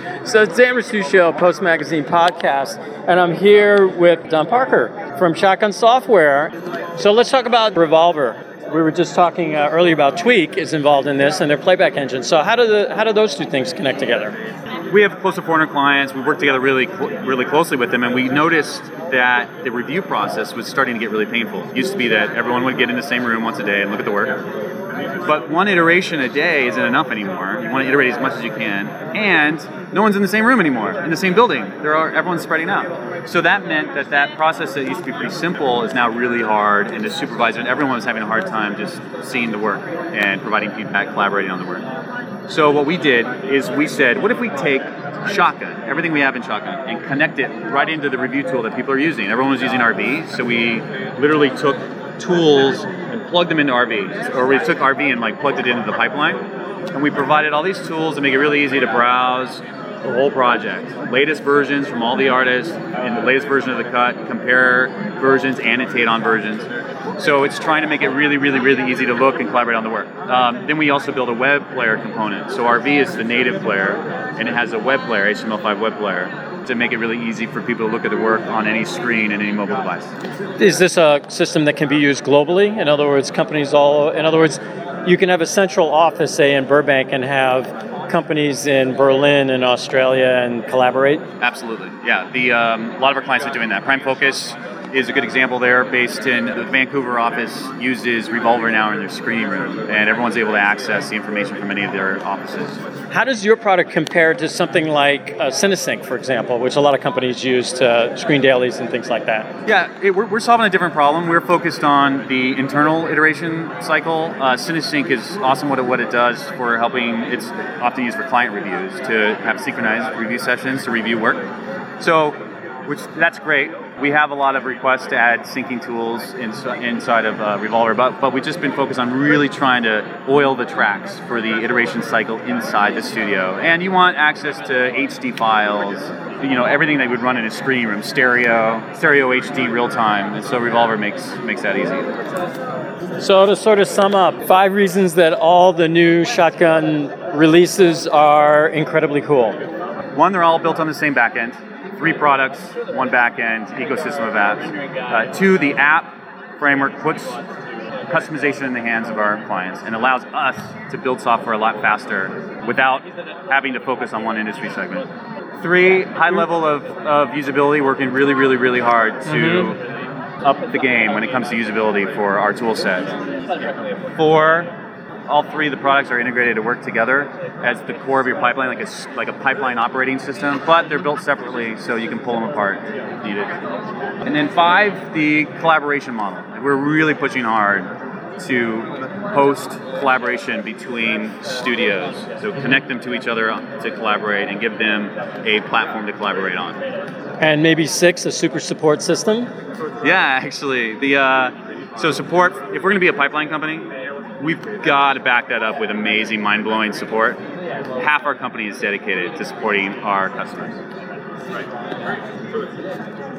So it's Dan Rasuccio, Post Magazine Podcast, and I'm here with Don Parker from Shotgun Software. So let's talk about Revolver. We were just talking earlier about Tweak is involved in this and their playback engine. So how do those two things connect together? We have close to 400 clients. We work together really closely with them, and we noticed that the review process was starting to get really painful. It used to be that everyone would get in the same room once a day and look at the work. But one iteration a day isn't enough anymore. You want to iterate as much as you can, and no one's in the same room anymore, in the same building. Everyone's spreading out. So that meant that process that used to be pretty simple is now really hard, and the supervisor and everyone was having a hard time just seeing the work and providing feedback, collaborating on the work. So what we did is we said, what if we take Shotgun, everything we have in Shotgun, and connect it right into the review tool that people are using. Everyone was using RV, so we literally took tools and plugged them into RV. Or we took RV and plugged it into the pipeline. And we provided all these tools to make it really easy to browse the whole project. Latest versions from all the artists, and the latest version of the cut, compare versions, annotate on versions. So it's trying to make it really, really, really easy to look and collaborate on the work. Then we also build a web player component. So RV is the native player, and it has a web player, HTML5 web player, to make it really easy for people to look at the work on any screen and any mobile device. Is this a system that can be used globally? In other words, you can have a central office, say, in Burbank and have companies in Berlin and Australia and collaborate? Absolutely, yeah. A lot of our clients are doing that. Prime Focus is a good example there, based in the Vancouver office, uses Revolver now in their screening room, and everyone's able to access the information from any of their offices. How does your product compare to something like Cinesync, for example, which a lot of companies use to screen dailies and things like that? Yeah, we're solving a different problem. We're focused on the internal iteration cycle. Cinesync is awesome what it does for helping. It's often used for client reviews, to have synchronized review sessions to review work. So, that's great. We have a lot of requests to add syncing tools inside of Revolver, but we've just been focused on really trying to oil the tracks for the iteration cycle inside the studio. And you want access to HD files, everything that would run in a screening room, stereo HD real time, and so Revolver makes that easy. So to sort of sum up, 5 reasons that all the new Shotgun releases are incredibly cool. 1, they're all built on the same backend. 3 products, 1 backend, ecosystem of apps. 2, the app framework puts customization in the hands of our clients and allows us to build software a lot faster without having to focus on one industry segment. 3, high level of usability, working really, really, really hard to up the game when it comes to usability for our tool set. 4, all 3 of the products are integrated to work together as the core of your pipeline, like a pipeline operating system, but they're built separately so you can pull them apart if needed. And then 5, the collaboration model. We're really pushing hard to host collaboration between studios, so connect them to each other to collaborate and give them a platform to collaborate on. And maybe 6, a super support system? Yeah, actually. So support, if we're going to be a pipeline company, we've got to back that up with amazing, mind-blowing support. Half our company is dedicated to supporting our customers.